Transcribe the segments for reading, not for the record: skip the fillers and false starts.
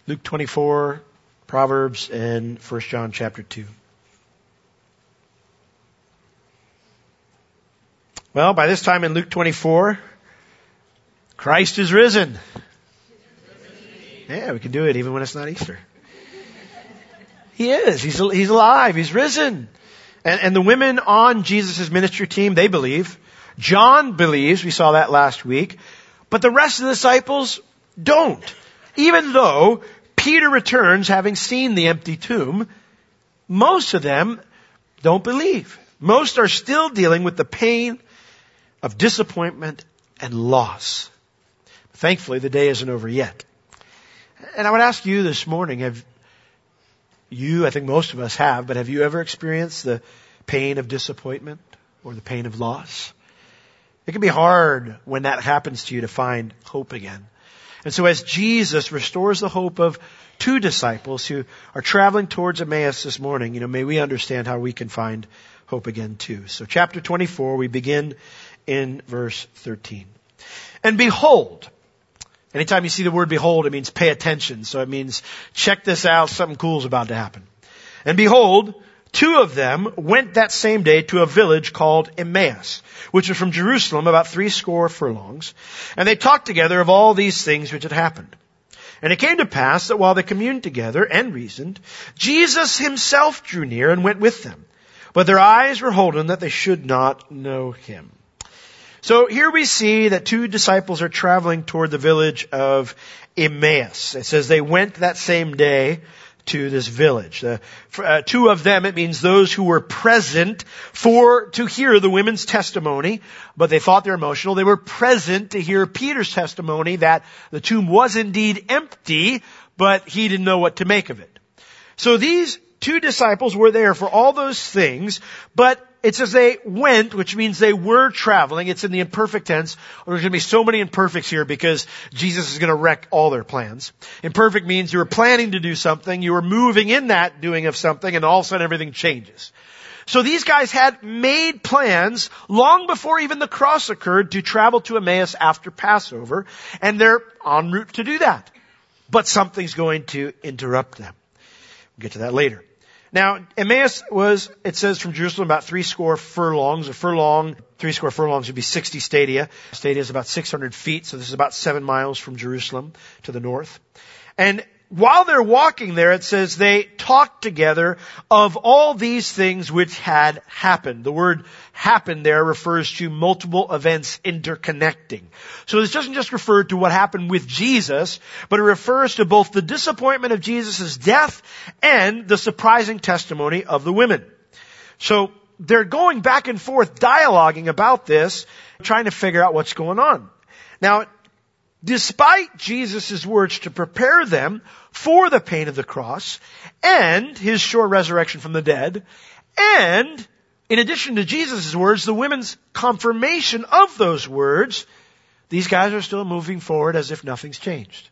Luke 24, Proverbs, and 1 John chapter 2. Well, by this time in Luke 24, Christ is risen. Yeah, we can do it even when it's not Easter. He is. He's alive. He's risen. And the women on Jesus' ministry team, they believe. John believes. We saw that last week. But the rest of the disciples don't. Even though Peter returns having seen the empty tomb, most of them don't believe. Most are still dealing with the pain of disappointment and loss. Thankfully, the day isn't over yet. And I would ask you this morning, I think most of us have, but have you ever experienced the pain of disappointment or the pain of loss? It can be hard when that happens to you to find hope again. And so as Jesus restores the hope of two disciples who are traveling towards Emmaus this morning, may we understand how we can find hope again too. So chapter 24, we begin in verse 13. And behold, anytime you see the word behold, it means pay attention. So it means check this out, something cool is about to happen. And behold, two of them went that same day to a village called Emmaus, which was from Jerusalem about 60 furlongs. And they talked together of all these things which had happened. And it came to pass that while they communed together and reasoned, Jesus himself drew near and went with them. But their eyes were holden that they should not know him. So here we see that two disciples are traveling toward the village of Emmaus. It says they went that same day to this village. Two of them, it means those who were present to hear the women's testimony, but they thought they're emotional. They were present to hear Peter's testimony that the tomb was indeed empty, but he didn't know what to make of it. So these two disciples were there for all those things, but it says they went, which means they were traveling. It's in the imperfect tense. There's going to be so many imperfects here because Jesus is going to wreck all their plans. Imperfect means you were planning to do something, you were moving in that doing of something, and all of a sudden everything changes. So these guys had made plans long before even the cross occurred to travel to Emmaus after Passover, and they're en route to do that. But something's going to interrupt them. We'll get to that later. Now, Emmaus was, it says from Jerusalem, about 60 furlongs. 60 furlongs would be 60 stadia. Stadia is about 600 feet, so this is about 7 miles from Jerusalem to the north. And while they're walking there, it says they talked together of all these things which had happened. The word happened there refers to multiple events interconnecting. So this doesn't just refer to what happened with Jesus, but it refers to both the disappointment of Jesus' death and the surprising testimony of the women. So they're going back and forth dialoguing about this, trying to figure out what's going on. Now, despite Jesus' words to prepare them for the pain of the cross and his sure resurrection from the dead, and in addition to Jesus' words, the women's confirmation of those words, these guys are still moving forward as if nothing's changed.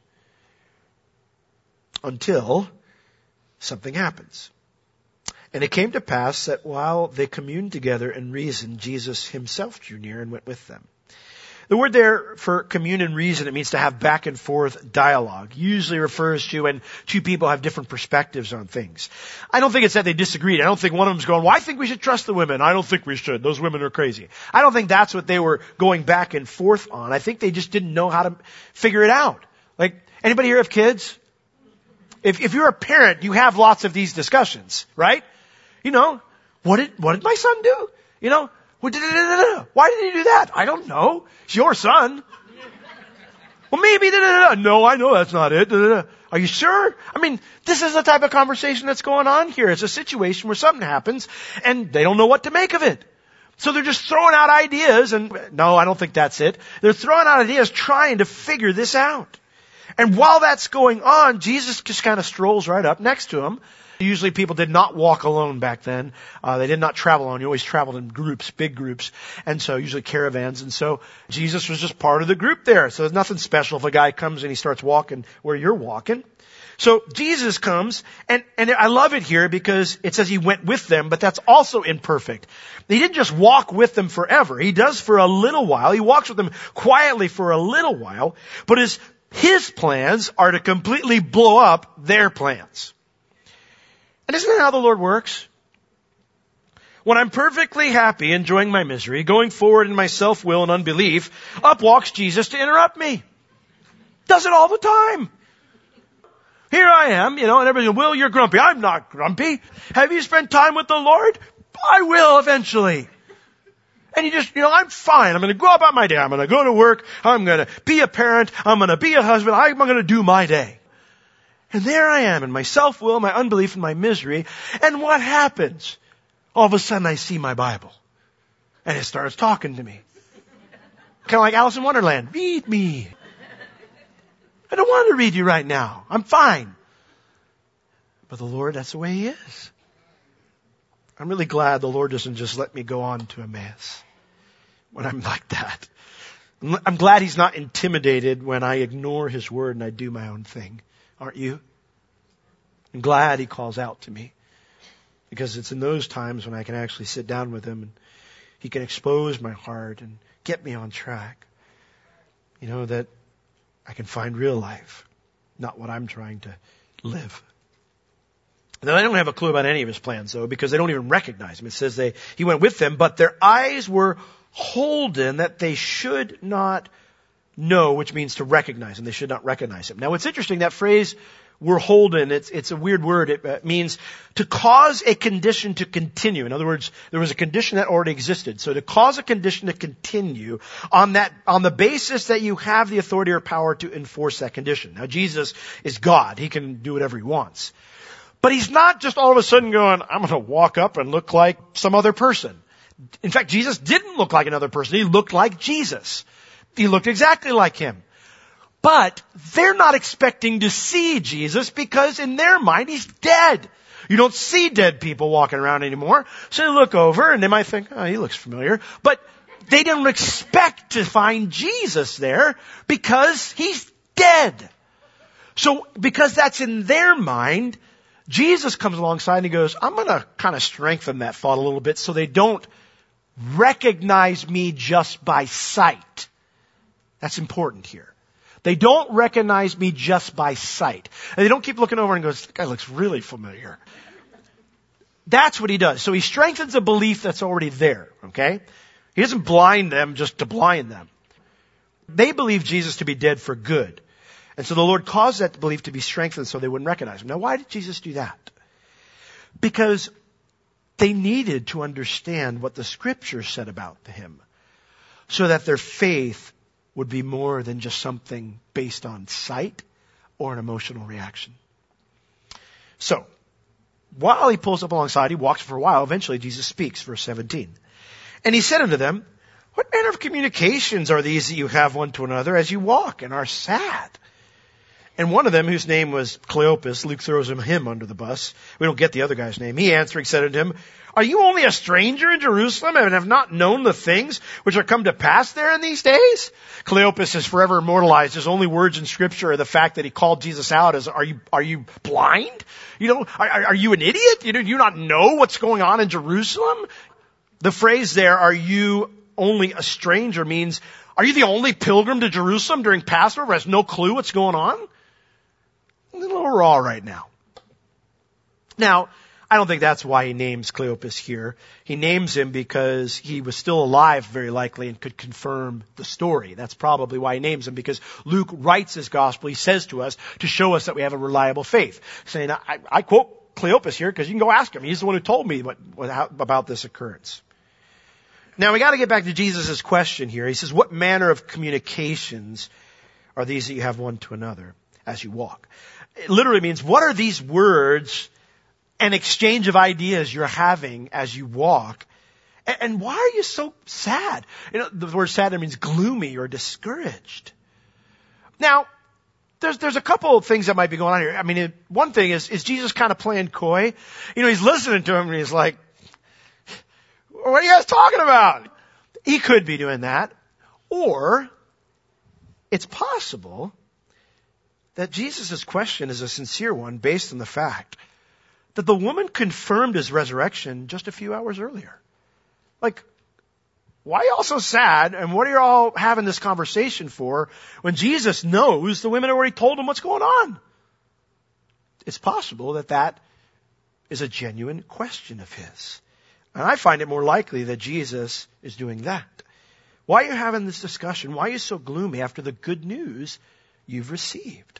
Until something happens. And it came to pass that while they communed together and reasoned, Jesus himself drew near and went with them. The word there for commune and reason, it means to have back and forth dialogue. Usually refers to when two people have different perspectives on things. I don't think it's that they disagreed. I don't think one of them's going, well, I think we should trust the women. I don't think we should. Those women are crazy. I don't think that's what they were going back and forth on. I think they just didn't know how to figure it out. Like, anybody here have kids? If you're a parent, you have lots of these discussions, right? What did my son do? Why did he do that? I don't know. It's your son. Well, maybe. No, I know that's not it. Are you sure? I mean, this is the type of conversation that's going on here. It's a situation where something happens and they don't know what to make of it. So they're just throwing out ideas and, no, I don't think that's it. They're throwing out ideas trying to figure this out. And while that's going on, Jesus just kind of strolls right up next to him. Usually people did not walk alone back then. They did not travel alone. You always traveled in groups, big groups. And so usually caravans. And so Jesus was just part of the group there. So there's nothing special if a guy comes and he starts walking where you're walking. So Jesus comes, and I love it here because it says he went with them, but that's also imperfect. He didn't just walk with them forever. He does for a little while. He walks with them quietly for a little while. But his His plans are to completely blow up their plans. And isn't that how the Lord works? When I'm perfectly happy, enjoying my misery, going forward in my self-will and unbelief, up walks Jesus to interrupt me. Does it all the time. Here I am, and everybody goes, Will, you're grumpy. I'm not grumpy. Have you spent time with the Lord? I will eventually. And you just, I'm fine. I'm going to go about my day. I'm going to go to work. I'm going to be a parent. I'm going to be a husband. I'm going to do my day. And there I am in my self-will, my unbelief, and my misery. And what happens? All of a sudden I see my Bible. And it starts talking to me. Kind of like Alice in Wonderland. Read me. I don't want to read you right now. I'm fine. But the Lord, that's the way He is. I'm really glad the Lord doesn't just let me go on to Emmaus when I'm like that. I'm glad He's not intimidated when I ignore His word and I do my own thing. Aren't you? I'm glad He calls out to me. Because it's in those times when I can actually sit down with Him and He can expose my heart and get me on track. That I can find real life, not what I'm trying to live. Now, they don't have a clue about any of His plans, though, because they don't even recognize Him. It says He went with them, but their eyes were holden that they should not know, which means to recognize Him. They should not recognize Him. Now, what's interesting, that phrase, we're holden, it's a weird word. It means to cause a condition to continue. In other words, there was a condition that already existed. So to cause a condition to continue on the basis that you have the authority or power to enforce that condition. Now, Jesus is God. He can do whatever He wants. But He's not just all of a sudden going, I'm going to walk up and look like some other person. In fact, Jesus didn't look like another person. He looked like Jesus. He looked exactly like Him. But they're not expecting to see Jesus because in their mind, He's dead. You don't see dead people walking around anymore. So they look over and they might think, oh, He looks familiar. But they don't expect to find Jesus there because He's dead. So because that's in their mind, Jesus comes alongside and He goes, I'm going to kind of strengthen that thought a little bit so they don't recognize me just by sight. That's important here. They don't recognize me just by sight. And they don't keep looking over and go, this guy looks really familiar. That's what He does. So He strengthens a belief that's already there, okay? He doesn't blind them just to blind them. They believe Jesus to be dead for good. And so the Lord caused that belief to be strengthened so they wouldn't recognize Him. Now, why did Jesus do that? Because they needed to understand what the Scripture said about Him so that their faith would be more than just something based on sight or an emotional reaction. So, while He pulls up alongside, He walks for a while. Eventually, Jesus speaks, verse 17. And He said unto them, What manner of communications are these that you have one to another as you walk and are sad? And one of them, whose name was Cleopas, Luke throws him under the bus. We don't get the other guy's name. He answering said unto him, Are you only a stranger in Jerusalem and have not known the things which are come to pass there in these days? Cleopas is forever immortalized. His only words in Scripture are the fact that he called Jesus out as, are you blind? Are you an idiot? Do you not know what's going on in Jerusalem? The phrase there, are you only a stranger, means, are you the only pilgrim to Jerusalem during Passover who has no clue what's going on? A little raw right now. Now, I don't think that's why He names Cleopas here. He names him because he was still alive, very likely, and could confirm the story. That's probably why He names him, because Luke writes his gospel, he says to us, to show us that we have a reliable faith. Saying, I quote Cleopas here because you can go ask him. He's the one who told me about this occurrence. Now, we got to get back to Jesus' question here. He says, what manner of communications are these that you have one to another as you walk? It literally means, what are these words and exchange of ideas you're having as you walk? And why are you so sad? The word sad means gloomy or discouraged. Now, there's a couple of things that might be going on here. I mean, one thing is Jesus kind of playing coy? He's listening to him and he's like, what are you guys talking about? He could be doing that. Or it's possible that Jesus' question is a sincere one based on the fact that the woman confirmed His resurrection just a few hours earlier. Like, why are you all so sad? And what are you all having this conversation for when Jesus knows the women already told him what's going on? It's possible that that is a genuine question of his. And I find it more likely that Jesus is doing that. Why are you having this discussion? Why are you so gloomy after the good news you've received?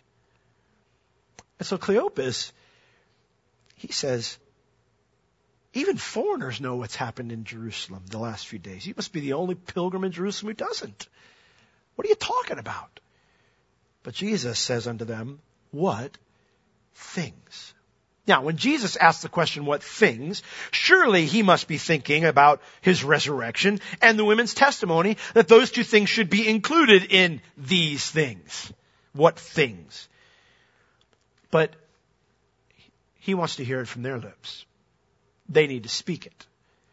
And so Cleopas, he says, even foreigners know what's happened in Jerusalem the last few days. You must be the only pilgrim in Jerusalem who doesn't. What are you talking about? But Jesus says unto them, what things? Now, when Jesus asks the question, what things, surely he must be thinking about his resurrection and the women's testimony that those two things should be included in these things. What things? But he wants to hear it from their lips. They need to speak it.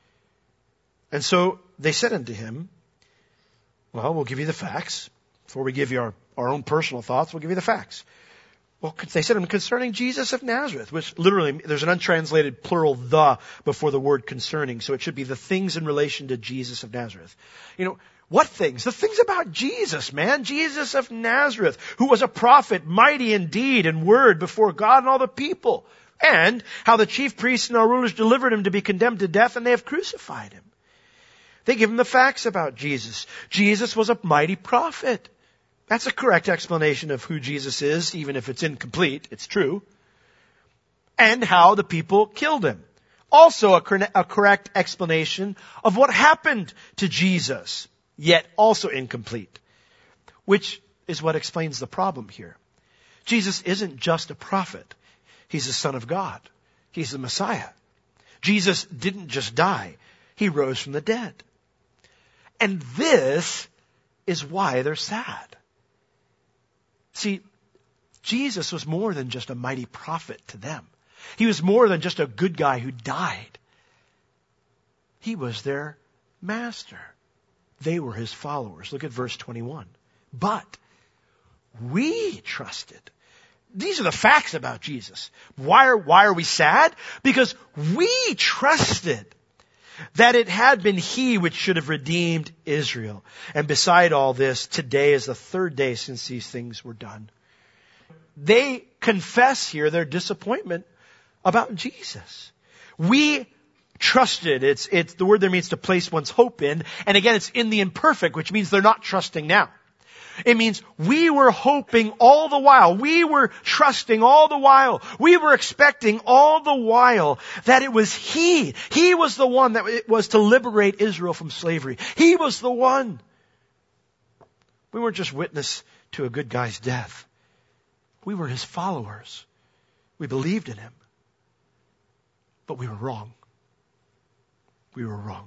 And so they said unto him, well, we'll give you the facts. Before we give you our own personal thoughts, we'll give you the facts. Well, they said to him, concerning Jesus of Nazareth, which literally, there's an untranslated plural the before the word concerning, so it should be the things in relation to Jesus of Nazareth. You know, what things? The things about Jesus, man. Jesus of Nazareth, who was a prophet, mighty in deed and word before God and all the people. And how the chief priests and our rulers delivered him to be condemned to death, and they have crucified him. They give him the facts about Jesus. Jesus was a mighty prophet. That's a correct explanation of who Jesus is, even if it's incomplete. It's true. And how the people killed him. Also a correct explanation of what happened to Jesus, yet also incomplete. Which is what explains the problem here. Jesus isn't just a prophet. He's the Son of God. He's the Messiah. Jesus didn't just die. He rose from the dead. And this is why they're sad. See, Jesus was more than just a mighty prophet to them. He was more than just a good guy who died. He was their master. They were his followers. Look at verse 21. But we trusted. These are the facts about Jesus. Why are we sad? Because we trusted that it had been he which should have redeemed Israel. And beside all this, today is the third day since these things were done. They confess here their disappointment about Jesus. We trusted. It's the word there means to place one's hope in. And again, it's in the imperfect, which means they're not trusting now. It means we were hoping all the while. We were trusting all the while. We were expecting all the while that it was he. He was the one that was to liberate Israel from slavery. He was the one. We weren't just witness to a good guy's death. We were his followers. We believed in him. But we were wrong. We were wrong.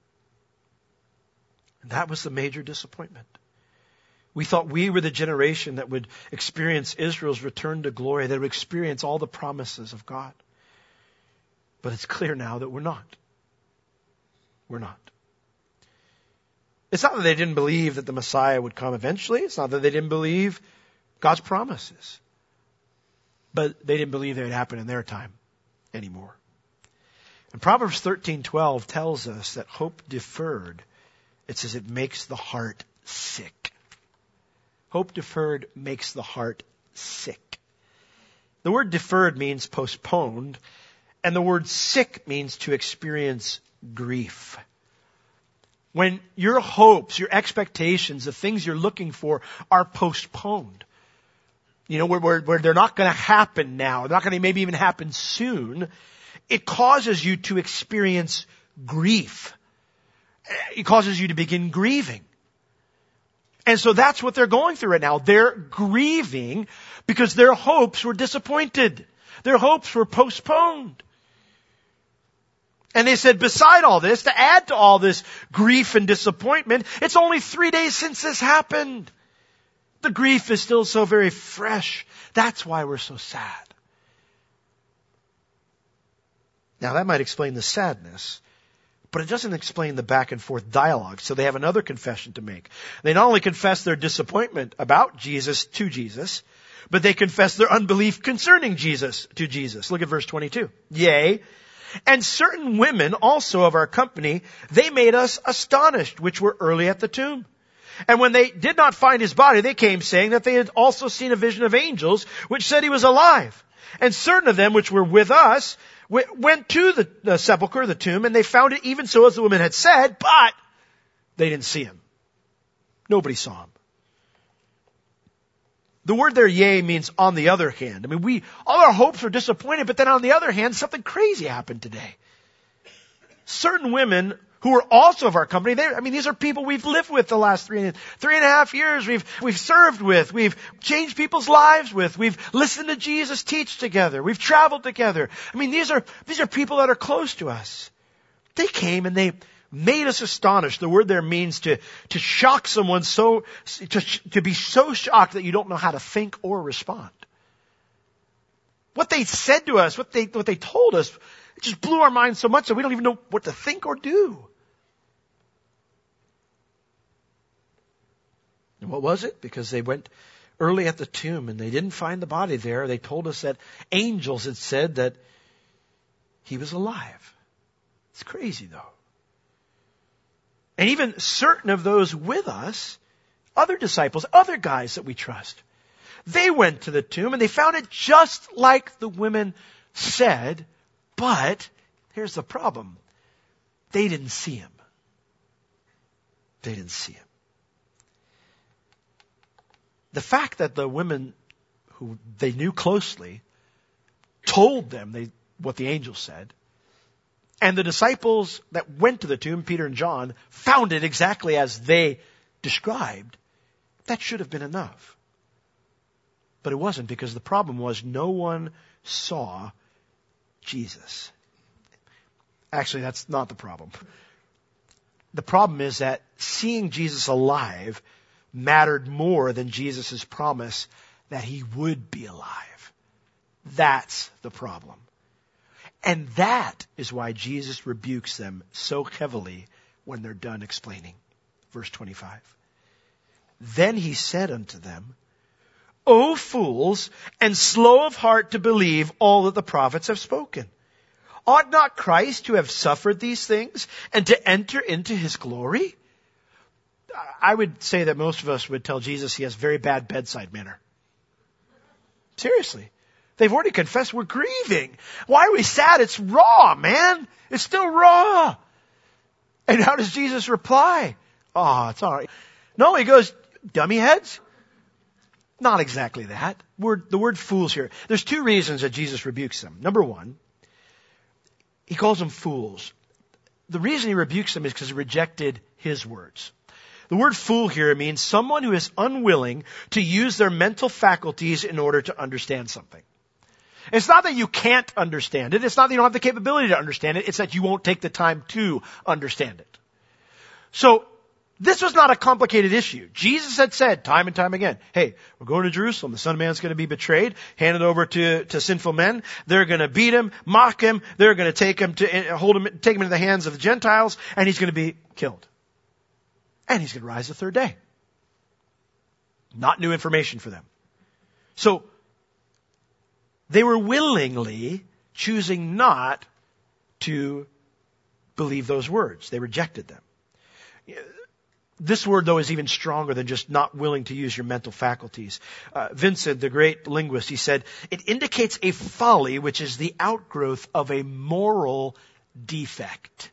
And that was the major disappointment. We thought we were the generation that would experience Israel's return to glory, that would experience all the promises of God. But it's clear now that we're not. We're not. It's not that they didn't believe that the Messiah would come eventually. It's not that they didn't believe God's promises. But they didn't believe they would happen in their time anymore. And Proverbs 13:12 tells us that hope deferred, it says it makes the heart sick. Hope deferred makes the heart sick. The word deferred means postponed, and the word sick means to experience grief. When your hopes, your expectations, the things you're looking for are postponed, you know, where they're not going to happen now, they're not going to maybe even happen soon, it causes you to experience grief. It causes you to begin grieving. And so that's what they're going through right now. They're grieving because their hopes were disappointed. Their hopes were postponed. And they said, beside all this, to add to all this grief and disappointment, it's only 3 days since this happened. The grief is still so very fresh. That's why we're so sad. Now that might explain the sadness. But it doesn't explain the back and forth dialogue. So they have another confession to make. They not only confess their disappointment about Jesus to Jesus, but they confess their unbelief concerning Jesus to Jesus. Look at verse 22. Yea, And certain women also of our company, they made us astonished, which were early at the tomb. And when they did not find his body, they came saying that they had also seen a vision of angels, which said he was alive. And certain of them, which were with us, went to the sepulchre, the tomb, and they found it even so as the women had said, but they didn't see him. Nobody saw him. The word there, yea, means on the other hand. I mean, all our hopes were disappointed, but then on the other hand, something crazy happened today. Certain women who were also of our company, these are people we've lived with the last 3.5 years. We've served with. We've changed people's lives with. We've listened to Jesus teach together. We've traveled together. I mean, these are people that are close to us. They came and they made us astonished. The word there means to shock someone to be so shocked that you don't know how to think or respond. What they said to us, what they told us, it just blew our minds so much that we don't even know what to think or do. And what was it? Because they went early at the tomb and they didn't find the body there. They told us that angels had said that he was alive. It's crazy though. And even certain of those with us, other disciples, other guys that we trust, they went to the tomb and they found it just like the women said, but here's the problem. They didn't see him. They didn't see him. The fact that the women who they knew closely told them what the angel said, and the disciples that went to the tomb, Peter and John, found it exactly as they described, that should have been enough. But it wasn't, because the problem was no one saw Jesus. Actually, that's not the problem. The problem is that seeing Jesus alive mattered more than Jesus' promise that he would be alive. That's the problem. And that is why Jesus rebukes them so heavily when they're done explaining. Verse 25. Then he said unto them, O fools, and slow of heart to believe all that the prophets have spoken. Ought not Christ to have suffered these things and to enter into his glory? I would say that most of us would tell Jesus he has very bad bedside manner. Seriously. They've already confessed we're grieving. Why are we sad? It's raw, man. It's still raw. And how does Jesus reply? Oh, it's all right. No, he goes, dummy heads? Not exactly that. The word fools here. There's two reasons that Jesus rebukes them. Number one, he calls them fools. The reason he rebukes them is because he rejected his words. The word fool here means someone who is unwilling to use their mental faculties in order to understand something. It's not that you can't understand it. It's not that you don't have the capability to understand it. It's that you won't take the time to understand it. So, this was not a complicated issue. Jesus had said time and time again, hey, we're going to Jerusalem. The Son of Man is going to be betrayed, handed over to sinful men. They're going to beat him, mock him. They're going to take him take him into the hands of the Gentiles, and he's going to be killed. And he's going to rise the third day. Not new information for them. So, they were willingly choosing not to believe those words. They rejected them. This word, though, is even stronger than just not willing to use your mental faculties. Vincent, the great linguist, he said, it indicates a folly which is the outgrowth of a moral defect.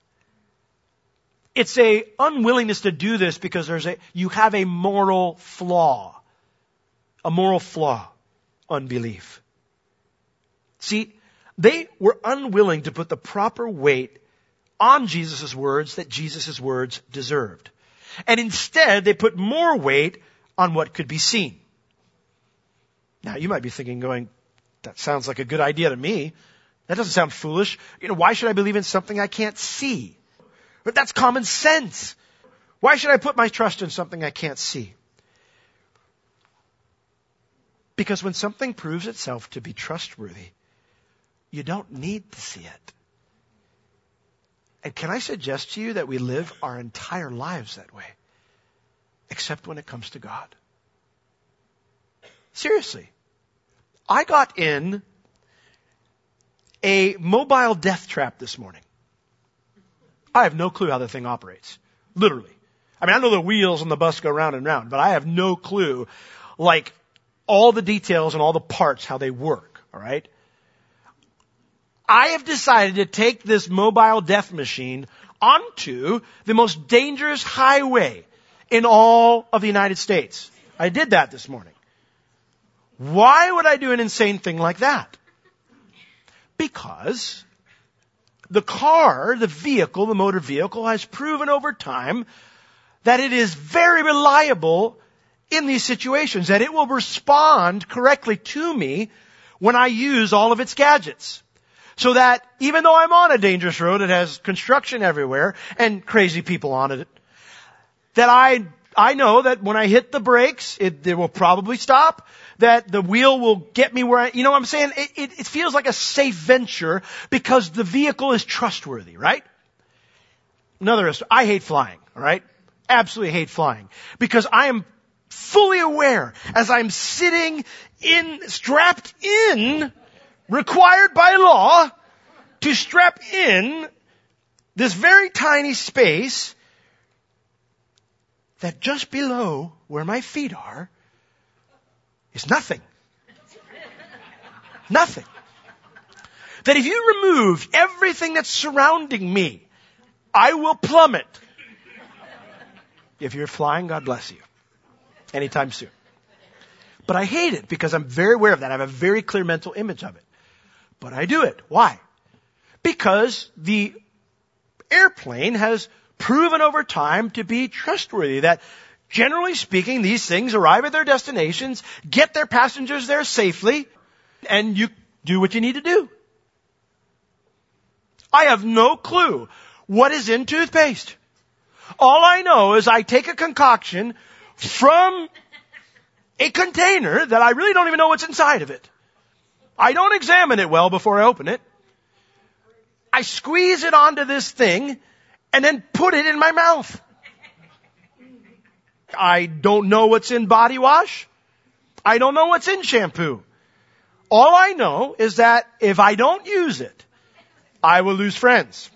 It's a unwillingness to do this because you have a moral flaw. A moral flaw. Unbelief. See, they were unwilling to put the proper weight on Jesus' words that Jesus' words deserved. And instead, they put more weight on what could be seen. Now, you might be thinking, that sounds like a good idea to me. That doesn't sound foolish. Why should I believe in something I can't see? But that's common sense. Why should I put my trust in something I can't see? Because when something proves itself to be trustworthy, you don't need to see it. And can I suggest to you that we live our entire lives that way? Except when it comes to God. Seriously. I got in a mobile death trap this morning. I have no clue how the thing operates. Literally. I mean, I know the wheels on the bus go round and round, but I have no clue, like, all the details and all the parts, how they work. All right? I have decided to take this mobile death machine onto the most dangerous highway in all of the United States. I did that this morning. Why would I do an insane thing like that? Because the car, the vehicle, the motor vehicle has proven over time that it is very reliable in these situations, that it will respond correctly to me when I use all of its gadgets. So that even though I'm on a dangerous road that has construction everywhere and crazy people on it, that I know that when I hit the brakes, it will probably stop, that the wheel will get me where you know what I'm saying? It feels like a safe venture because the vehicle is trustworthy, right? I hate flying, all right? Absolutely hate flying. Because I am fully aware as I'm strapped in, required by law to strap in this very tiny space that just below where my feet are is nothing. Nothing. That if you remove everything that's surrounding me, I will plummet. If you're flying, God bless you. Anytime soon. But I hate it because I'm very aware of that. I have a very clear mental image of it. But I do it. Why? Because the airplane has proven over time to be trustworthy. That generally speaking, these things arrive at their destinations, get their passengers there safely, and you do what you need to do. I have no clue what is in toothpaste. All I know is I take a concoction from a container that I really don't even know what's inside of it. I don't examine it well before I open it. I squeeze it onto this thing and then put it in my mouth. I don't know what's in body wash. I don't know what's in shampoo. All I know is that if I don't use it, I will lose friends.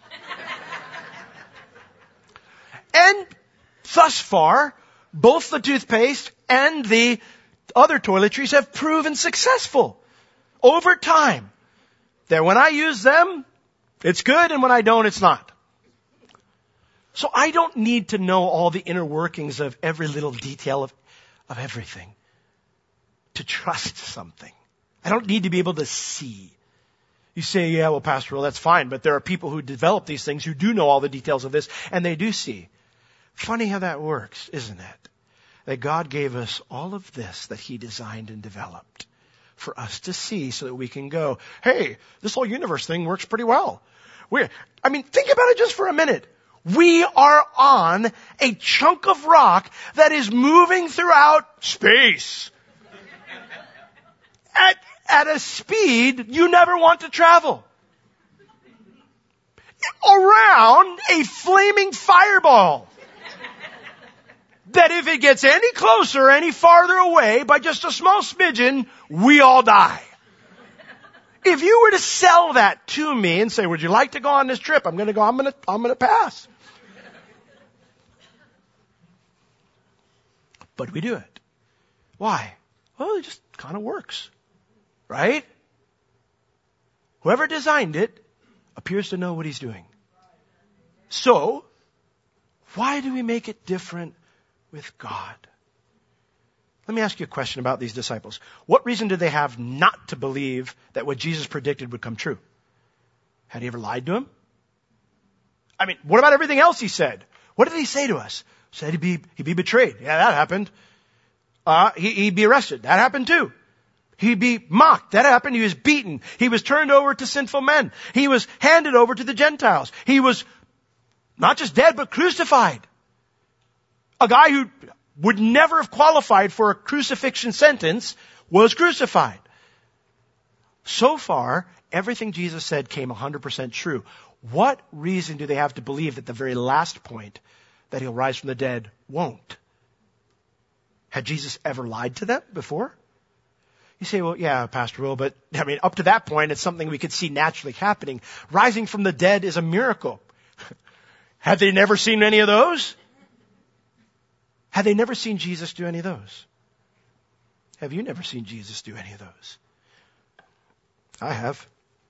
And thus far, both the toothpaste and the other toiletries have proven successful over time. That when I use them, it's good, and when I don't, it's not. So I don't need to know all the inner workings of every little detail of everything to trust something. I don't need to be able to see. You say, yeah, well, Pastor, well, that's fine, but there are people who develop these things who do know all the details of this, and they do see. Funny how that works, isn't it? That God gave us all of this that He designed and developed for us to see so that we can go, hey, this whole universe thing works pretty well. Think about it just for a minute. We are on a chunk of rock that is moving throughout space at a speed you never want to travel. Around a flaming fireball. That if it gets any closer, any farther away by just a small smidgen, we all die. If you were to sell that to me and say, would you like to go on this trip? I'm going to pass. But we do it. Why? Well, it just kind of works. Right? Whoever designed it appears to know what he's doing. So, why do we make it different with God? Let me ask you a question about these disciples. What reason did they have not to believe that what Jesus predicted would come true? Had he ever lied to him? What about everything else he said? What did he say to us? Said he'd be betrayed. Yeah, that happened. He'd be arrested. That happened too. He'd be mocked. That happened. He was beaten. He was turned over to sinful men. He was handed over to the Gentiles. He was not just dead, but crucified. A guy who would never have qualified for a crucifixion sentence was crucified. So far, everything Jesus said came 100% true. What reason do they have to believe that the very last point, that he'll rise from the dead, won't? Had Jesus ever lied to them before? You say, well, yeah, Pastor Will, but I mean, up to that point, it's something we could see naturally happening. Rising from the dead is a miracle. Had they never seen any of those? Had they never seen Jesus do any of those? Have you never seen Jesus do any of those? I have.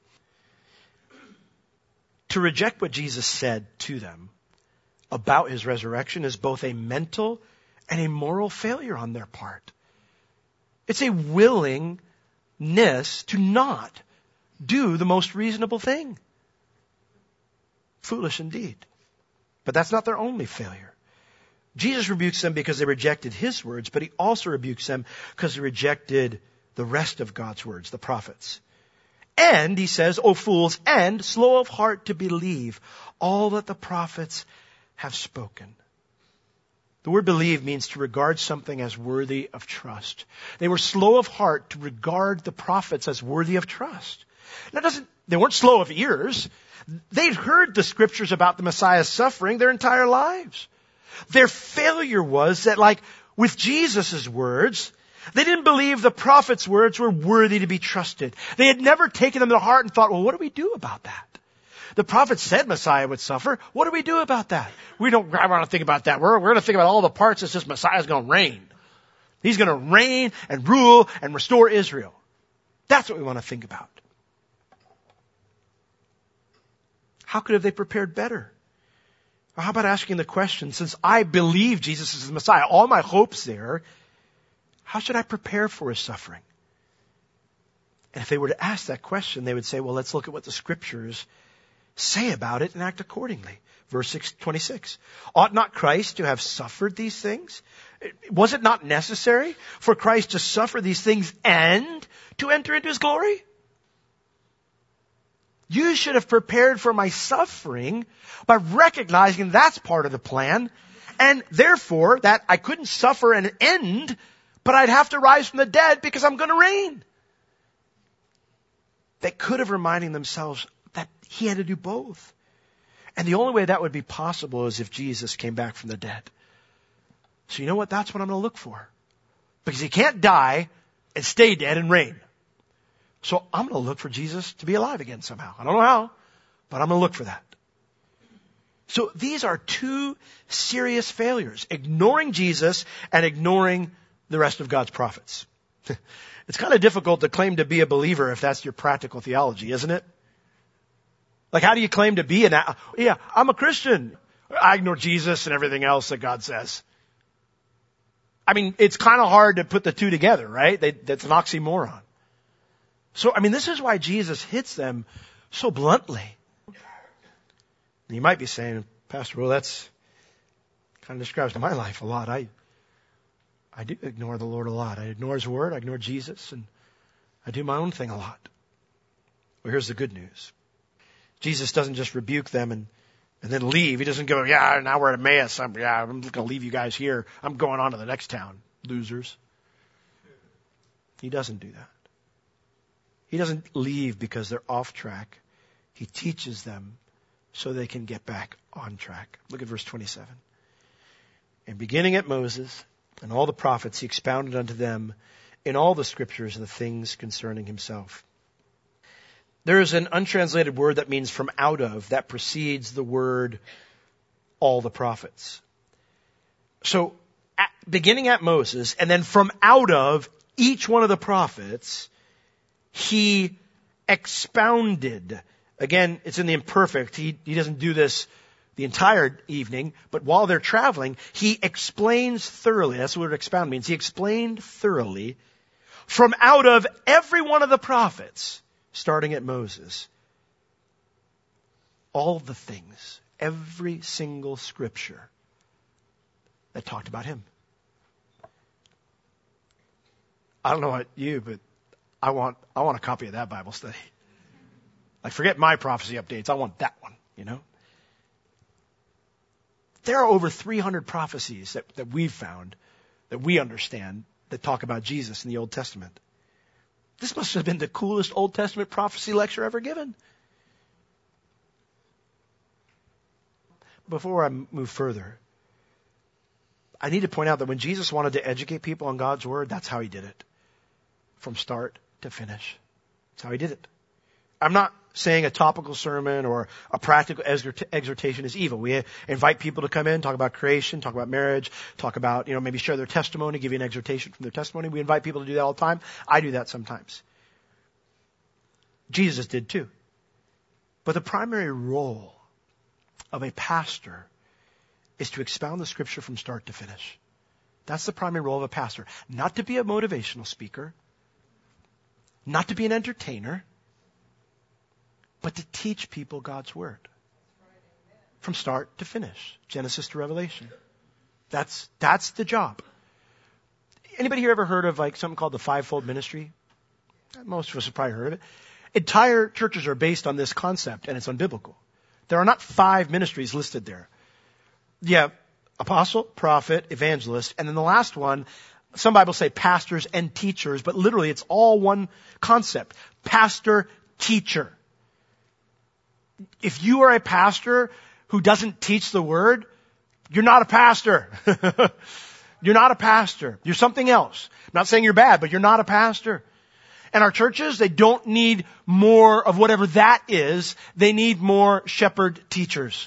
To reject what Jesus said to them about his resurrection is both a mental and a moral failure on their part. It's a willingness to not do the most reasonable thing. Foolish indeed. But that's not their only failure. Jesus rebukes them because they rejected his words, but he also rebukes them because they rejected the rest of God's words, the prophets. And he says, O fools, and slow of heart to believe all that the prophets have spoken. The word believe means to regard something as worthy of trust. They were slow of heart to regard the prophets as worthy of trust. They weren't slow of ears. They'd heard the scriptures about the Messiah's suffering their entire lives. Their failure was that, like with Jesus' words, they didn't believe the prophet's words were worthy to be trusted. They had never taken them to heart and thought, well, what do we do about that? The prophet said Messiah would suffer. What do we do about that? I don't want to think about that. We're going to think about all the parts that says Messiah's going to reign. He's going to reign and rule and restore Israel. That's what we want to think about. How could have they prepared better? Or how about asking the question, since I believe Jesus is the Messiah, all my hope's there, how should I prepare for his suffering? And if they were to ask that question, they would say, well, let's look at what the scriptures say about it and act accordingly. Verse 26. Ought not Christ to have suffered these things? Was it not necessary for Christ to suffer these things and to enter into his glory? You should have prepared for my suffering by recognizing that's part of the plan, and therefore that I couldn't suffer and end, but I'd have to rise from the dead because I'm going to reign. They could have reminding themselves that he had to do both. And the only way that would be possible is if Jesus came back from the dead. So you know what? That's what I'm going to look for. Because he can't die and stay dead and reign. So I'm going to look for Jesus to be alive again somehow. I don't know how, but I'm going to look for that. So these are two serious failures. Ignoring Jesus and ignoring the rest of God's prophets. It's kind of difficult to claim to be a believer if that's your practical theology, isn't it? Like, how do you claim to be I'm a Christian. I ignore Jesus and everything else that God says. I mean, it's kind of hard to put the two together, right? That's an oxymoron. So, I mean, this is why Jesus hits them so bluntly. And you might be saying, Pastor, well, that's kind of describes my life a lot. I do ignore the Lord a lot. I ignore his word. I ignore Jesus. And I do my own thing a lot. Well, here's the good news. Jesus doesn't just rebuke them and then leave. He doesn't go, now we're at Emmaus. I'm just going to leave you guys here. I'm going on to the next town, losers. He doesn't do that. He doesn't leave because they're off track. He teaches them so they can get back on track. Look at verse 27. And beginning at Moses and all the prophets, he expounded unto them in all the scriptures the things concerning himself. There is an untranslated word that means from out of that precedes the word all the prophets. So beginning at Moses and then from out of each one of the prophets, he expounded. Again, it's in the imperfect. He doesn't do this the entire evening, but while they're traveling, he explains thoroughly. That's what expound means. He explained thoroughly from out of every one of the prophets, starting at Moses, all the things, every single scripture that talked about him. I don't know about you, but I want a copy of that Bible study. Like, forget my prophecy updates. I want that one, There are over 300 prophecies that we've found, that we understand, that talk about Jesus in the Old Testament. This must have been the coolest Old Testament prophecy lecture ever given. Before I move further, I need to point out that when Jesus wanted to educate people on God's Word, that's how he did it. from start to finish. That's how he did it. I'm not saying a topical sermon or a practical exhortation is evil. We invite people to come in, talk about creation, talk about marriage, talk about, maybe share their testimony, give you an exhortation from their testimony. We invite people to do that all the time. I do that sometimes. Jesus did too. But the primary role of a pastor is to expound the scripture from start to finish. That's the primary role of a pastor. Not to be a motivational speaker, not to be an entertainer, but to teach people God's word. From start to finish. Genesis to Revelation. That's the job. Anybody here ever heard of something called the fivefold ministry? Most of us have probably heard of it. Entire churches are based on this concept, and it's unbiblical. There are not 5 ministries listed there. You have apostle, prophet, evangelist, and then the last one, some Bibles say pastors and teachers, but literally it's all one concept. Pastor, teacher. If you are a pastor who doesn't teach the word, you're not a pastor. You're not a pastor. You're something else. I'm not saying you're bad, but you're not a pastor. And our churches, they don't need more of whatever that is. They need more shepherd teachers.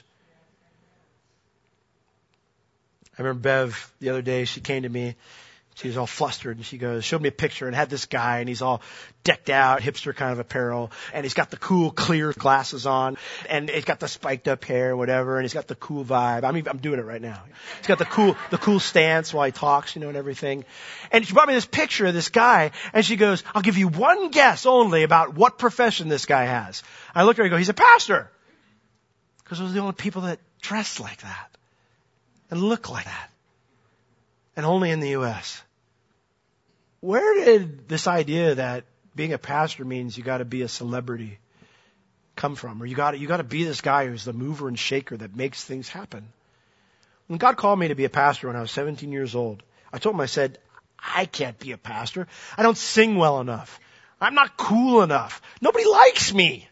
I remember Bev the other day, she came to me. She was all flustered and she showed me a picture and had this guy and he's all decked out, hipster kind of apparel. And he's got the cool clear glasses on and he's got the spiked up hair, whatever. And he's got the cool vibe. I'm doing it right now. He's got the cool stance while he talks, and everything. And she brought me this picture of this guy and she goes, I'll give you one guess only about what profession this guy has. I look at her and go, he's a pastor. Because those are the only people that dress like that and look like that. And only in the U.S. Where did this idea that being a pastor means you got to be a celebrity come from? Or you got to be this guy who's the mover and shaker that makes things happen. When God called me to be a pastor when I was 17 years old, I told him, I said, I can't be a pastor. I don't sing well enough. I'm not cool enough. Nobody likes me.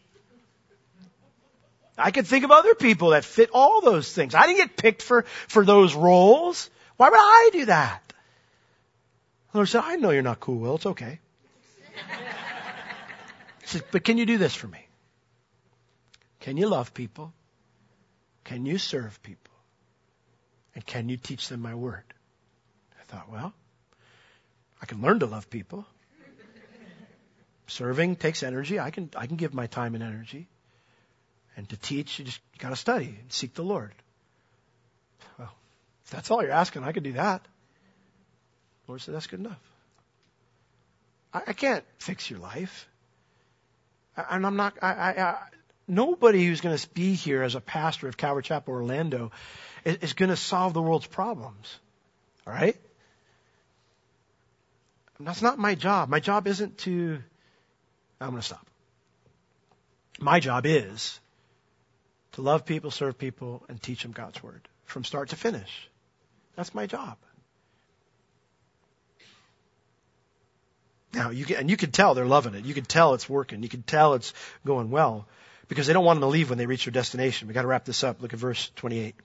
I could think of other people that fit all those things. I didn't get picked for those roles. Why would I do that? The Lord said, I know you're not cool, Will. It's okay. He said, but can you do this for me? Can you love people? Can you serve people? And can you teach them my word? I thought, well, I can learn to love people. Serving takes energy. I can give my time and energy. And to teach, you got to study and seek the Lord. Well, if that's all you're asking, I could do that. The Lord said, that's good enough. I can't fix your life. And I'm not, nobody who's going to be here as a pastor of Calvary Chapel Orlando is going to solve the world's problems. All right? That's not my job. My job isn't to, I'm going to stop. My job is to love people, serve people, and teach them God's word from start to finish. That's my job. Now, you can tell they're loving it. You can tell it's working. You can tell it's going well because they don't want them to leave when they reach their destination. We've got to wrap this up. Look at verse 28.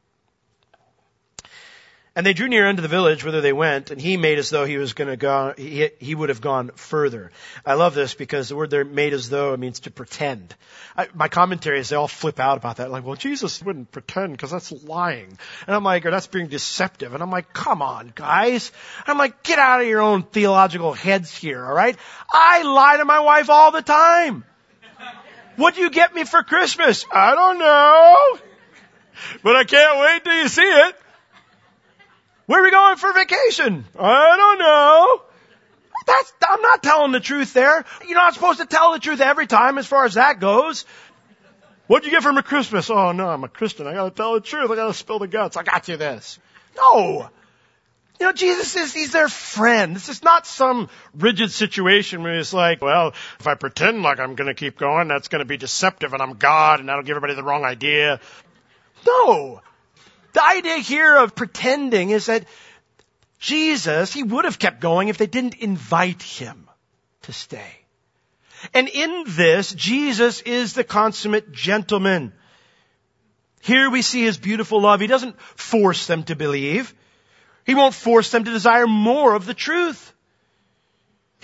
And they drew near unto the village whither they went, and he made as though he was going to go, he would have gone further. I love this because the word there, made as though, it means to pretend. My commentaries, they all flip out about that. Like, well, Jesus wouldn't pretend because that's lying. And I'm like, or that's being deceptive. And I'm like, come on, guys. I'm like, get out of your own theological heads here, all right? I lie to my wife all the time. What'd you get me for Christmas? I don't know. But I can't wait till you see it. Where are we going for vacation? I don't know. I'm not telling the truth there. You're not supposed to tell the truth every time as far as that goes. What'd you get for me Christmas? Oh no, I'm a Christian. I gotta tell the truth. I gotta spill the guts. I got you this. No. Jesus he's their friend. This is not some rigid situation where it's like, well, if I pretend like I'm gonna keep going, that's gonna be deceptive and I'm God and that'll give everybody the wrong idea. No. The idea here of pretending is that Jesus, he would have kept going if they didn't invite him to stay. And in this, Jesus is the consummate gentleman. Here we see his beautiful love. He doesn't force them to believe. He won't force them to desire more of the truth.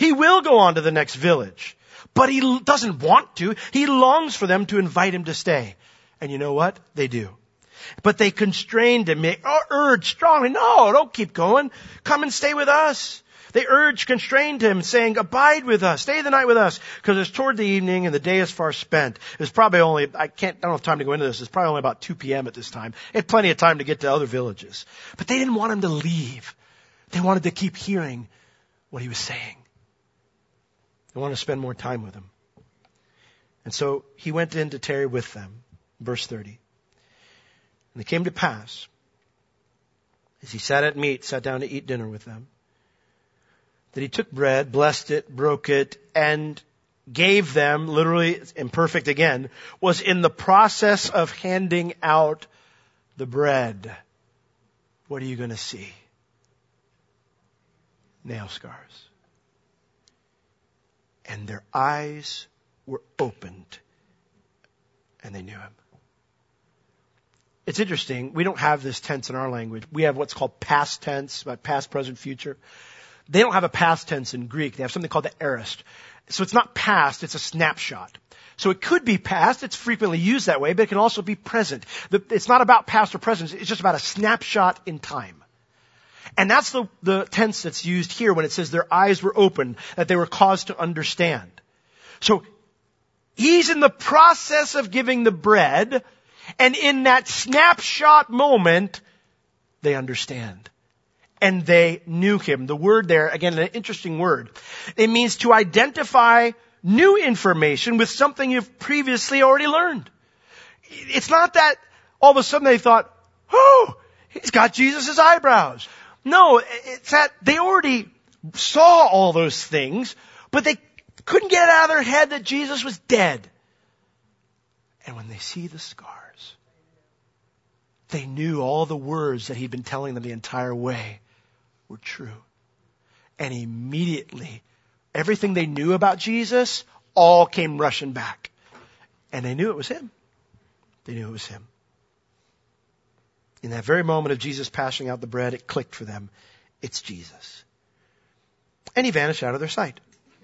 He will go on to the next village. But he doesn't want to. He longs for them to invite him to stay. And you know what? They do. But they constrained him, urged strongly, no, don't keep going. Come and stay with us. They urged, constrained him, saying, abide with us, stay the night with us, because it's toward the evening and the day is far spent. It's probably only, I don't have time to go into this, it's probably only about 2 p.m. at this time. They had plenty of time to get to other villages. But they didn't want him to leave. They wanted to keep hearing what he was saying. They wanted to spend more time with him. And so he went in to tarry with them. Verse 30. And it came to pass, as he sat down to eat dinner with them, that he took bread, blessed it, broke it, and gave them, literally imperfect again, was in the process of handing out the bread. What are you going to see? Nail scars. And their eyes were opened, and they knew him. It's interesting. We don't have this tense in our language. We have what's called past tense, past, present, future. They don't have a past tense in Greek. They have something called the aorist. So it's not past, it's a snapshot. So it could be past. It's frequently used that way, but it can also be present. It's not about past or present. It's just about a snapshot in time. And that's the tense that's used here when it says their eyes were open, that they were caused to understand. So he's in the process of giving the bread, and in that snapshot moment, they understand. And they knew him. The word there, again, an interesting word. It means to identify new information with something you've previously already learned. It's not that all of a sudden they thought, oh, he's got Jesus' eyebrows. No, it's that they already saw all those things, but they couldn't get it out of their head that Jesus was dead. And when they see the scars, they knew all the words that he'd been telling them the entire way were true. And immediately, everything they knew about Jesus all came rushing back. And they knew it was him. They knew it was him. In that very moment of Jesus passing out the bread, it clicked for them. It's Jesus. And he vanished out of their sight.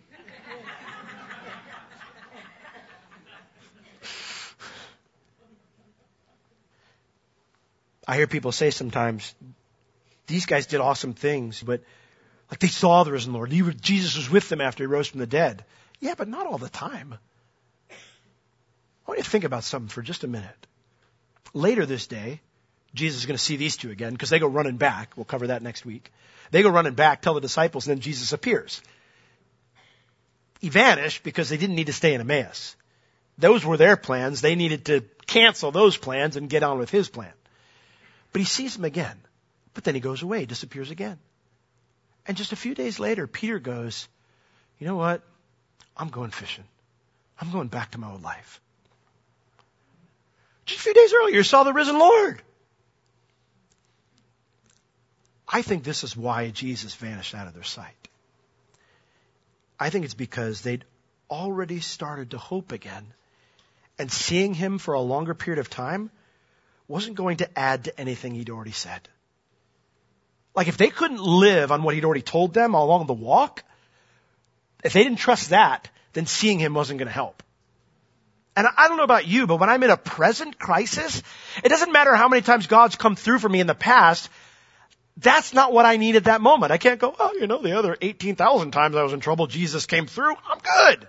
I hear people say sometimes, these guys did awesome things, but like they saw the risen Lord. Jesus was with them after he rose from the dead. Yeah, but not all the time. I want you to think about something for just a minute. Later this day, Jesus is going to see these two again because they go running back. We'll cover that next week. They go running back, tell the disciples, and then Jesus appears. He vanished because they didn't need to stay in Emmaus. Those were their plans. They needed to cancel those plans and get on with his plan. But he sees them again. But then he goes away, disappears again. And just a few days later, Peter goes, you know what? I'm going fishing. I'm going back to my old life. Just a few days earlier, you saw the risen Lord. I think this is why Jesus vanished out of their sight. I think it's because they'd already started to hope again. And seeing him for a longer period of time wasn't going to add to anything he'd already said. Like if they couldn't live on what he'd already told them all along the walk, if they didn't trust that, then seeing him wasn't going to help. And I don't know about you, but when I'm in a present crisis, it doesn't matter how many times God's come through for me in the past. That's not what I need at that moment. I can't go, oh, the other 18,000 times I was in trouble, Jesus came through. I'm good.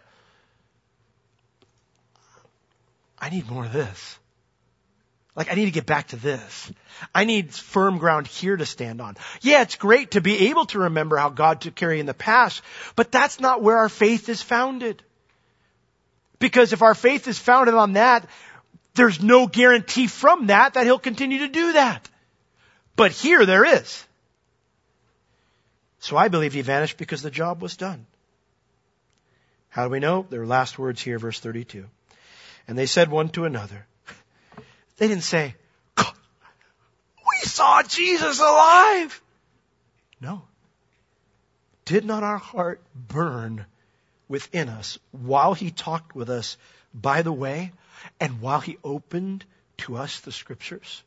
I need more of this. Like, I need to get back to this. I need firm ground here to stand on. Yeah, it's great to be able to remember how God took care of you in the past, but that's not where our faith is founded. Because if our faith is founded on that, there's no guarantee from that he'll continue to do that. But here there is. So I believe he vanished because the job was done. How do we know? Their last words here, verse 32. And they said one to another. They didn't say, we saw Jesus alive. No. Did not our heart burn within us while he talked with us by the way and while he opened to us the scriptures?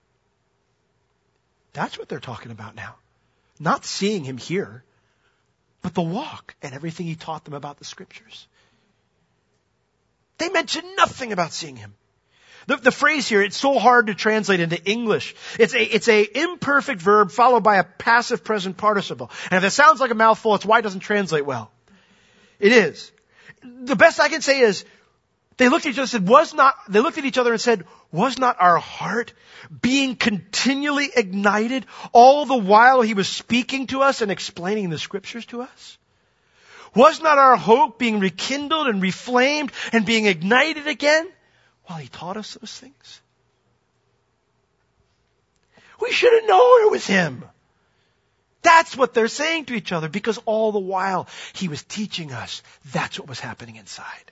That's what they're talking about now. Not seeing him here, but the walk and everything he taught them about the scriptures. They mention nothing about seeing him. The phrase here, it's so hard to translate into English. It's a imperfect verb followed by a passive present participle. And if it sounds like a mouthful, it's why it doesn't translate well. It is. The best I can say is, they looked at each other and said, they looked at each other and said, was not our heart being continually ignited all the while he was speaking to us and explaining the scriptures to us? Was not our hope being rekindled and reflamed and being ignited again while he taught us those things? We should have known it was him. That's what they're saying to each other, because all the while he was teaching us, that's what was happening inside.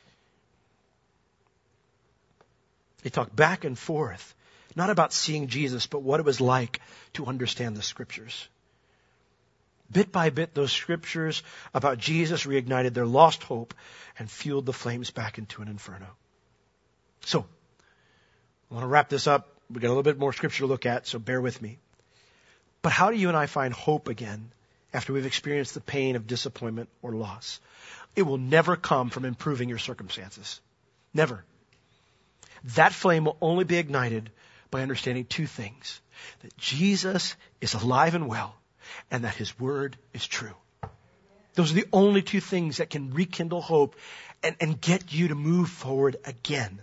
They talked back and forth, not about seeing Jesus, but what it was like to understand the scriptures. Bit by bit, those scriptures about Jesus reignited their lost hope and fueled the flames back into an inferno. So, I want to wrap this up. We've got a little bit more scripture to look at, so bear with me. But how do you and I find hope again after we've experienced the pain of disappointment or loss? It will never come from improving your circumstances. Never. That flame will only be ignited by understanding two things: that Jesus is alive and well, and that his word is true. Those are the only two things that can rekindle hope and get you to move forward again.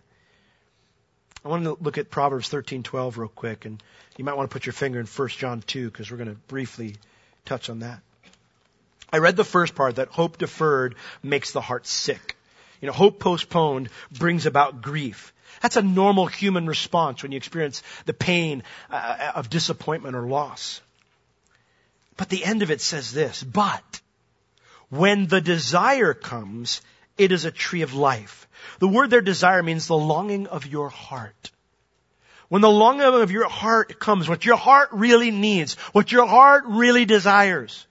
I want to look at Proverbs 13:12 real quick, and you might want to put your finger in 1 John 2, because we're going to briefly touch on that. I read the first part, that hope deferred makes the heart sick. Hope postponed brings about grief. That's a normal human response when you experience the pain of disappointment or loss. But the end of it says this: but when the desire comes, it is a tree of life. The word there, desire, means the longing of your heart. When the longing of your heart comes, what your heart really needs, what your heart really desires,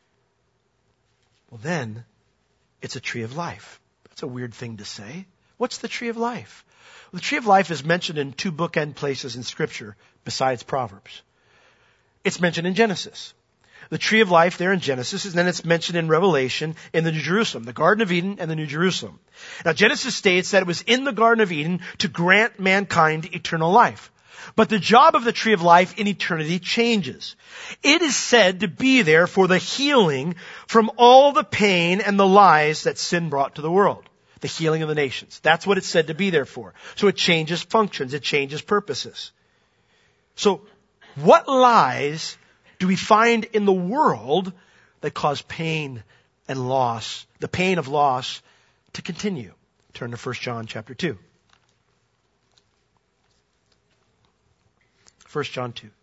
well then, it's a tree of life. That's a weird thing to say. What's the tree of life? Well, the tree of life is mentioned in two bookend places in Scripture besides Proverbs. It's mentioned in Genesis. The tree of life there in Genesis, and then it's mentioned in Revelation in the New Jerusalem, the Garden of Eden and the New Jerusalem. Now, Genesis states that it was in the Garden of Eden to grant mankind eternal life. But the job of the tree of life in eternity changes. It is said to be there for the healing from all the pain and the lies that sin brought to the world. The healing of the nations. That's what it's said to be there for. So it changes functions. It changes purposes. So what lies do we find in the world that cause pain and loss, the pain of loss, to continue? Turn to 1 John chapter 2. 1 John 2.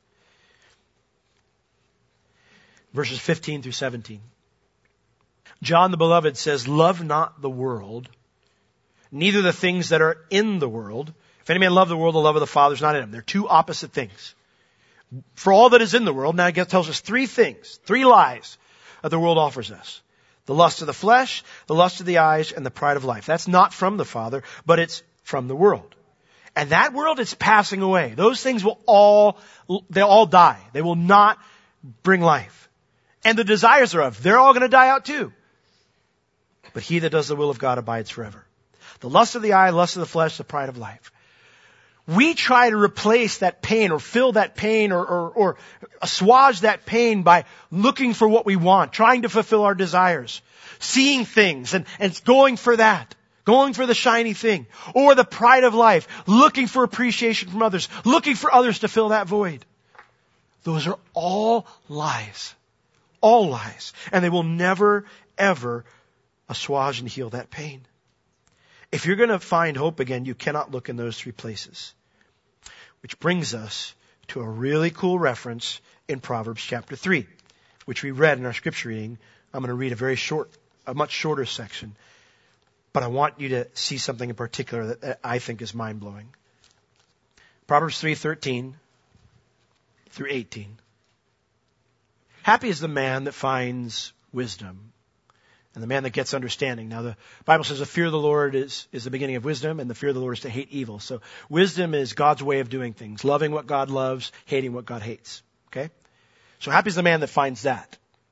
Verses 15 through 17. John the beloved says, "Love not the world, neither the things that are in the world. If any man love the world, the love of the Father is not in him." They're two opposite things. For all that is in the world, now it tells us three things, three lies that the world offers us: the lust of the flesh, the lust of the eyes, and the pride of life. That's not from the Father, but it's from the world. And that world is passing away. Those things they'll all die. They will not bring life. And the desires thereof, they're all going to die out too. But he that does the will of God abides forever. The lust of the eye, lust of the flesh, the pride of life. We try to replace that pain or fill that pain or assuage that pain by looking for what we want, trying to fulfill our desires, seeing things and going for that, going for the shiny thing, or the pride of life, looking for appreciation from others, looking for others to fill that void. Those are all lies, and they will never, ever assuage and heal that pain. If you're going to find hope again, you cannot look in those three places. Which brings us to a really cool reference in Proverbs chapter 3, which we read in our scripture reading. I'm going to read a much shorter section, but I want you to see something in particular that I think is mind-blowing. Proverbs 3:13 through 18. Happy is the man that finds wisdom, and the man that gets understanding. Now the Bible says the fear of the Lord is the beginning of wisdom, and the fear of the Lord is to hate evil. So wisdom is God's way of doing things, loving what God loves, hating what God hates. Okay? So happy is the man that finds that.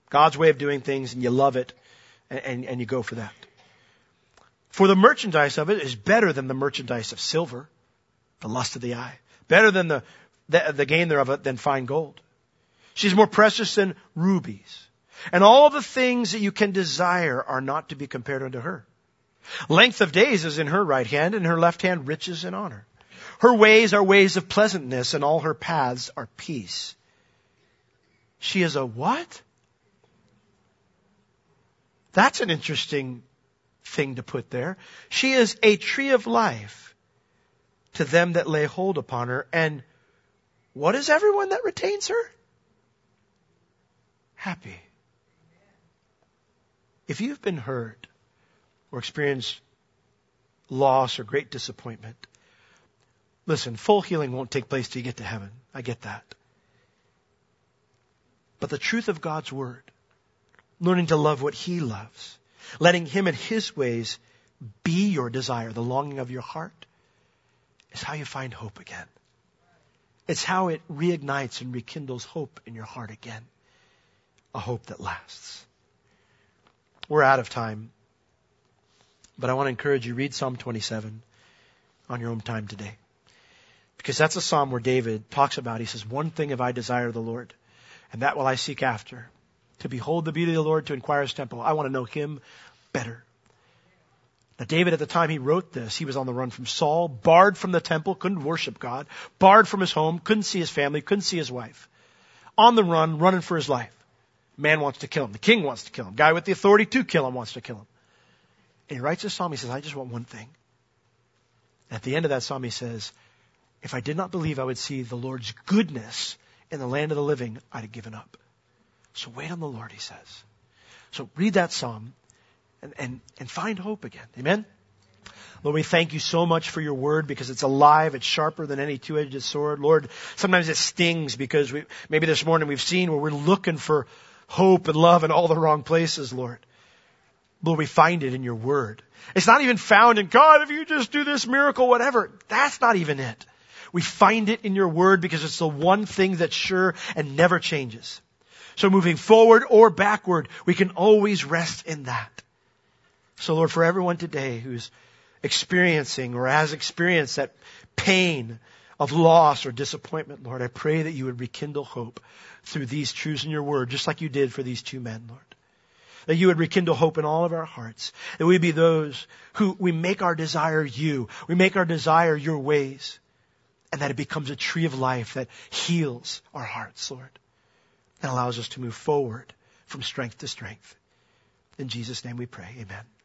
God's way of doing things, and you love it, and you go for that. For the merchandise of it is better than the merchandise of silver, the lust of the eye. Better than the gain thereof than fine gold. She's more precious than rubies. And all the things that you can desire are not to be compared unto her. Length of days is in her right hand, and her left hand riches and honor. Her ways are ways of pleasantness, and all her paths are peace. She is a what? That's an interesting thing to put there. She is a tree of life to them that lay hold upon her. And what is everyone that retains her? Happy. If you've been hurt or experienced loss or great disappointment, listen, full healing won't take place till you get to heaven. I get that. But the truth of God's Word, learning to love what He loves, letting Him and His ways be your desire, the longing of your heart, is how you find hope again. It's how it reignites and rekindles hope in your heart again. A hope that lasts. We're out of time, but I want to encourage you, read Psalm 27 on your own time today. Because that's a psalm where David talks about, he says, one thing have I desired of the Lord, and that will I seek after, to behold the beauty of the Lord, to inquire His temple. I want to know Him better. Now David, at the time he wrote this, he was on the run from Saul, barred from the temple, couldn't worship God, barred from his home, couldn't see his family, couldn't see his wife. On the run, running for his life. Man wants to kill him. The king wants to kill him. Guy with the authority to kill him wants to kill him. And he writes this psalm. He says, I just want one thing. At the end of that psalm, he says, if I did not believe I would see the Lord's goodness in the land of the living, I'd have given up. So wait on the Lord, he says. So read that psalm and find hope again. Amen? Lord, we thank you so much for your word because it's alive. It's sharper than any two-edged sword. Lord, sometimes it stings because maybe this morning we've seen where we're looking for hope and love in all the wrong places, Lord. Lord, we find it in your word. It's not even found in God, if you just do this miracle, whatever. That's not even it. We find it in your word because it's the one thing that's sure and never changes. So moving forward or backward, we can always rest in that. So Lord, for everyone today who's experiencing or has experienced that pain of loss or disappointment, Lord, I pray that you would rekindle hope through these truths in your word, just like you did for these two men, Lord. That you would rekindle hope in all of our hearts. That we be those who we make our desire you. We make our desire your ways. And that it becomes a tree of life that heals our hearts, Lord. And allows us to move forward from strength to strength. In Jesus' name we pray. Amen.